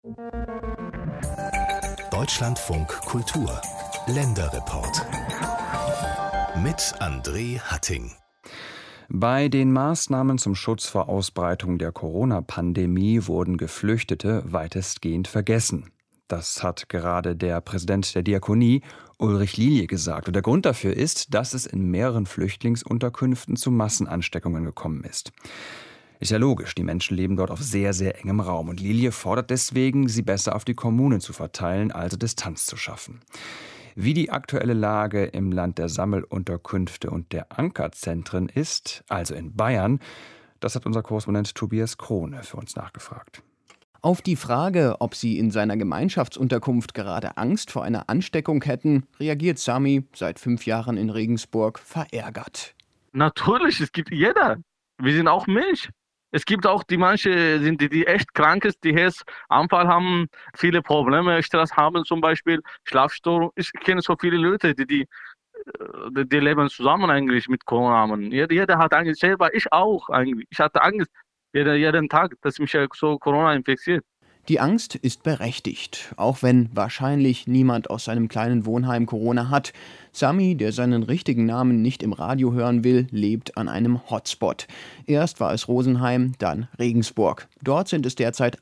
Deutschlandfunk Kultur Länderreport mit André Hatting. Bei den Maßnahmen zum Schutz vor Ausbreitung der Corona-Pandemie wurden Geflüchtete weitestgehend vergessen. Das hat gerade der Präsident der Diakonie, Ulrich Lilie, gesagt. Und der Grund dafür ist, dass es in mehreren Flüchtlingsunterkünften zu Massenansteckungen gekommen ist. Ist ja logisch, die Menschen leben dort auf sehr, sehr engem Raum. Und Lilie fordert deswegen, sie besser auf die Kommunen zu verteilen, also Distanz zu schaffen. Wie die aktuelle Lage im Land der Sammelunterkünfte und der Ankerzentren ist, also in Bayern, das hat unser Korrespondent Tobias Krone für uns nachgefragt. Auf die Frage, ob sie in seiner Gemeinschaftsunterkunft gerade Angst vor einer Ansteckung hätten, reagiert Sami, seit 5 Jahren in Regensburg, verärgert. Natürlich, es gibt jeder. Wir sind auch Mensch. Es gibt auch die manche sind die echt krank ist, die Herzenanfall haben, viele Probleme, Stress haben zum Beispiel, Schlafstörung. Ich kenne so viele Leute, die leben zusammen eigentlich mit Corona haben. Jeder hat Angst, selber, ich auch eigentlich. Ich hatte Angst jeden Tag, dass mich so Corona infiziert. Die Angst ist berechtigt, auch wenn wahrscheinlich niemand aus seinem kleinen Wohnheim Corona hat. Sami, der seinen richtigen Namen nicht im Radio hören will, lebt an einem Hotspot. Erst war es Rosenheim, dann Regensburg. Dort sind es derzeit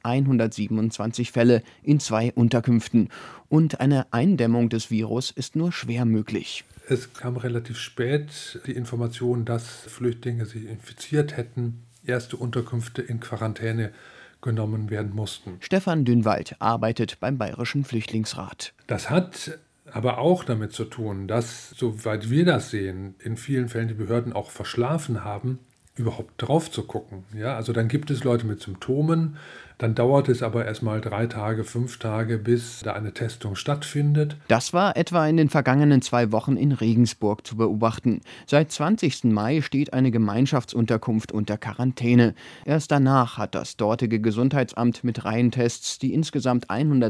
127 Fälle in 2 Unterkünften. Und eine Eindämmung des Virus ist nur schwer möglich. Es kam relativ spät die Information, dass Flüchtlinge sich infiziert hätten, erste Unterkünfte in Quarantäne genommen werden mussten. Stefan Dünnwald arbeitet beim Bayerischen Flüchtlingsrat. Das hat aber auch damit zu tun, dass, soweit wir das sehen, in vielen Fällen die Behörden auch verschlafen haben, überhaupt drauf zu gucken. Ja, also dann gibt es Leute mit Symptomen, dann dauert es aber erstmal 3 Tage, 5 Tage, bis da eine Testung stattfindet. Das war etwa in den vergangenen 2 Wochen in Regensburg zu beobachten. Seit 20. Mai steht eine Gemeinschaftsunterkunft unter Quarantäne. Erst danach hat das dortige Gesundheitsamt mit Reihentests die insgesamt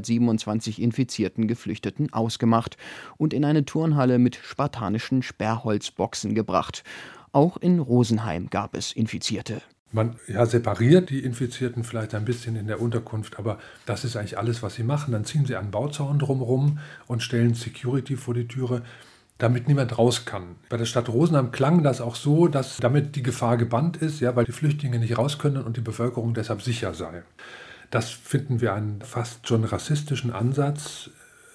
127 infizierten Geflüchteten ausgemacht und in eine Turnhalle mit spartanischen Sperrholzboxen gebracht. Auch in Rosenheim gab es Infizierte. Man separiert die Infizierten vielleicht ein bisschen in der Unterkunft, aber das ist eigentlich alles, was sie machen. Dann ziehen sie einen Bauzaun drumherum und stellen Security vor die Türe, damit niemand raus kann. Bei der Stadt Rosenheim klang das auch so, dass damit die Gefahr gebannt ist, weil die Flüchtlinge nicht raus können und die Bevölkerung deshalb sicher sei. Das finden wir einen fast schon rassistischen Ansatz,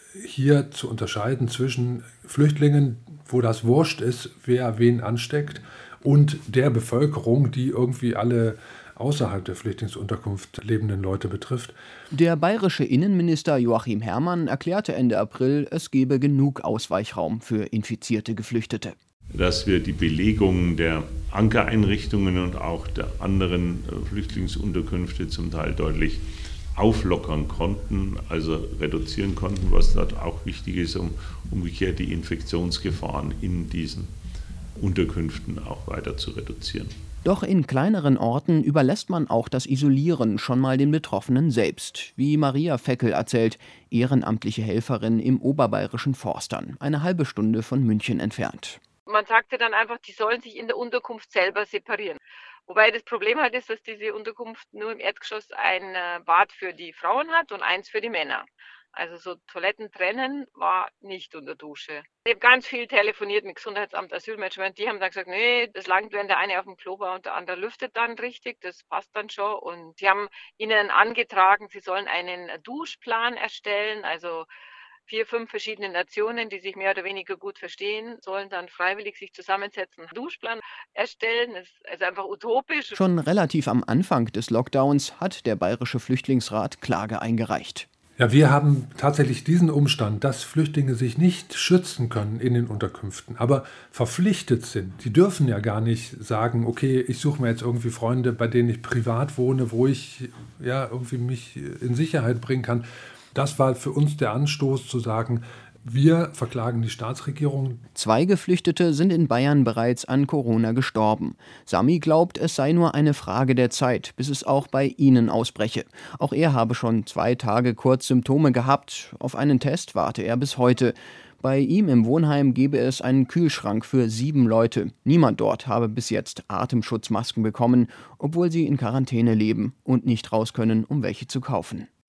hier zu unterscheiden zwischen Flüchtlingen, wo das wurscht ist, wer wen ansteckt, und der Bevölkerung, die irgendwie alle außerhalb der Flüchtlingsunterkunft lebenden Leute betrifft. Der bayerische Innenminister Joachim Herrmann erklärte Ende April, es gebe genug Ausweichraum für infizierte Geflüchtete. Dass wir die Belegung der Ankereinrichtungen und auch der anderen Flüchtlingsunterkünfte zum Teil deutlich auflockern konnten, also reduzieren konnten, was dort auch wichtig ist, um umgekehrt die Infektionsgefahren in diesen Unterkünften auch weiter zu reduzieren. Doch in kleineren Orten überlässt man auch das Isolieren schon mal den Betroffenen selbst, wie Maria Feckel erzählt, ehrenamtliche Helferin im oberbayerischen Forstern, eine halbe Stunde von München entfernt. Man sagte dann einfach, die sollen sich in der Unterkunft selber separieren. Wobei das Problem halt ist, dass diese Unterkunft nur im Erdgeschoss ein Bad für die Frauen hat und eins für die Männer. Also so Toiletten trennen war nicht unter Dusche. Ich habe ganz viel telefoniert mit Gesundheitsamt, Asylmanagement. Die haben dann gesagt, nee, das langt, wenn der eine auf dem Klo war und der andere lüftet dann richtig. Das passt dann schon. Und sie haben ihnen angetragen, sie sollen einen Duschplan erstellen. Also 4, 5 verschiedene Nationen, die sich mehr oder weniger gut verstehen, sollen dann freiwillig sich zusammensetzen, einen Duschplan erstellen. Das ist also einfach utopisch. Schon relativ am Anfang des Lockdowns hat der Bayerische Flüchtlingsrat Klage eingereicht. Ja, wir haben tatsächlich diesen Umstand, dass Flüchtlinge sich nicht schützen können in den Unterkünften, aber verpflichtet sind. Die dürfen ja gar nicht sagen, okay, ich suche mir jetzt irgendwie Freunde, bei denen ich privat wohne, wo ich irgendwie mich in Sicherheit bringen kann. Das war für uns der Anstoß zu sagen, wir verklagen die Staatsregierung. 2 Geflüchtete sind in Bayern bereits an Corona gestorben. Sami glaubt, es sei nur eine Frage der Zeit, bis es auch bei ihnen ausbreche. Auch er habe schon 2 Tage kurz Symptome gehabt. Auf einen Test warte er bis heute. Bei ihm im Wohnheim gebe es einen Kühlschrank für 7 Leute. Niemand dort habe bis jetzt Atemschutzmasken bekommen, obwohl sie in Quarantäne leben und nicht raus können, um welche zu kaufen.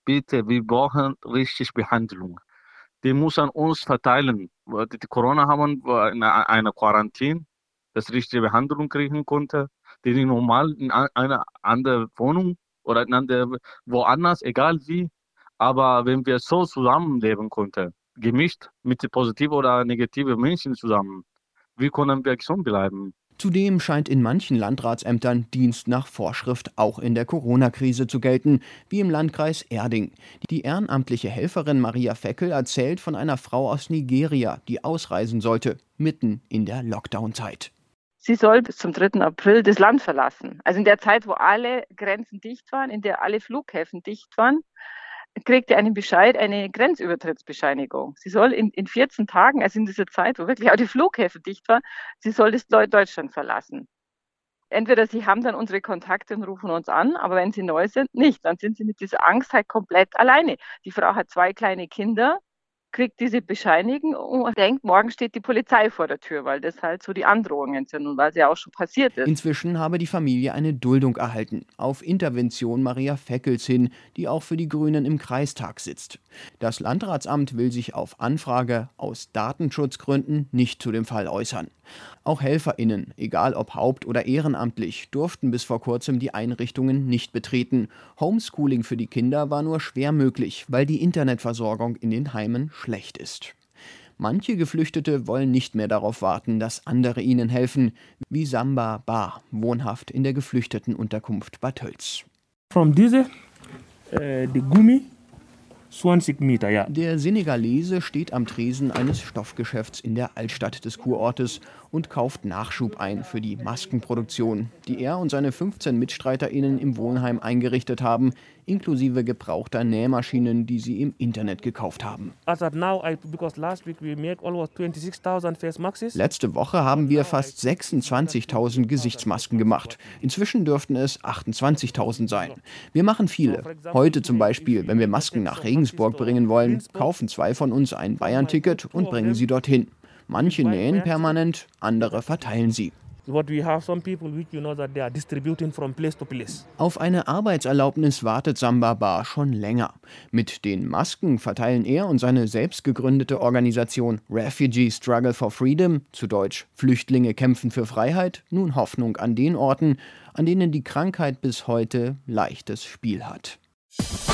bitte, wir brauchen richtig Behandlung. Die muss an uns verteilen. Die Corona haben in einer Quarantäne, das richtige Behandlung kriegen konnte, die normal in einer anderen Wohnung oder in andere, woanders, egal wie. Aber wenn wir so zusammenleben konnten, gemischt mit positiven oder negativen Menschen zusammen, wie können wir gesund bleiben? Zudem scheint in manchen Landratsämtern Dienst nach Vorschrift auch in der Corona-Krise zu gelten, wie im Landkreis Erding. Die ehrenamtliche Helferin Maria Feckel erzählt von einer Frau aus Nigeria, die ausreisen sollte, mitten in der Lockdown-Zeit. Sie soll bis zum 3. April das Land verlassen. Also in der Zeit, wo alle Grenzen dicht waren, in der alle Flughäfen dicht waren, kriegte einen Bescheid, eine Grenzübertrittsbescheinigung. Sie soll in 14 Tagen, also in dieser Zeit, wo wirklich auch die Flughäfen dicht waren, sie soll das Deutschland verlassen. Entweder sie haben dann unsere Kontakte und rufen uns an, aber wenn sie neu sind, nicht. Dann sind sie mit dieser Angst halt komplett alleine. Die Frau hat 2 kleine Kinder, kriegt diese Bescheinigung und denkt, morgen steht die Polizei vor der Tür, weil das halt so die Androhungen sind und weil es ja auch schon passiert ist. Inzwischen habe die Familie eine Duldung erhalten, auf Intervention Maria Feckels hin, die auch für die Grünen im Kreistag sitzt. Das Landratsamt will sich auf Anfrage aus Datenschutzgründen nicht zu dem Fall äußern. Auch HelferInnen, egal ob haupt- oder ehrenamtlich, durften bis vor kurzem die Einrichtungen nicht betreten. Homeschooling für die Kinder war nur schwer möglich, weil die Internetversorgung in den Heimen schlecht ist. Manche Geflüchtete wollen nicht mehr darauf warten, dass andere ihnen helfen, wie Samba Ba, wohnhaft in der Geflüchtetenunterkunft Bad Tölz. From diese, die Gummi, 20 Meter, ja. Der Senegalese steht am Tresen eines Stoffgeschäfts in der Altstadt des Kurortes und kauft Nachschub ein für die Maskenproduktion, die er und seine 15 MitstreiterInnen im Wohnheim eingerichtet haben, inklusive gebrauchter Nähmaschinen, die sie im Internet gekauft haben. Letzte Woche haben wir fast 26.000 Gesichtsmasken gemacht. Inzwischen dürften es 28.000 sein. Wir machen viele. Heute zum Beispiel, wenn wir Masken nach Regensburg bringen wollen, kaufen 2 von uns ein Bayern-Ticket und bringen sie dorthin. Manche nähen permanent, andere verteilen sie. Auf eine Arbeitserlaubnis wartet Samba Ba schon länger. Mit den Masken verteilen er und seine selbst gegründete Organisation Refugee Struggle for Freedom, zu Deutsch Flüchtlinge kämpfen für Freiheit, nun Hoffnung an den Orten, an denen die Krankheit bis heute leichtes Spiel hat.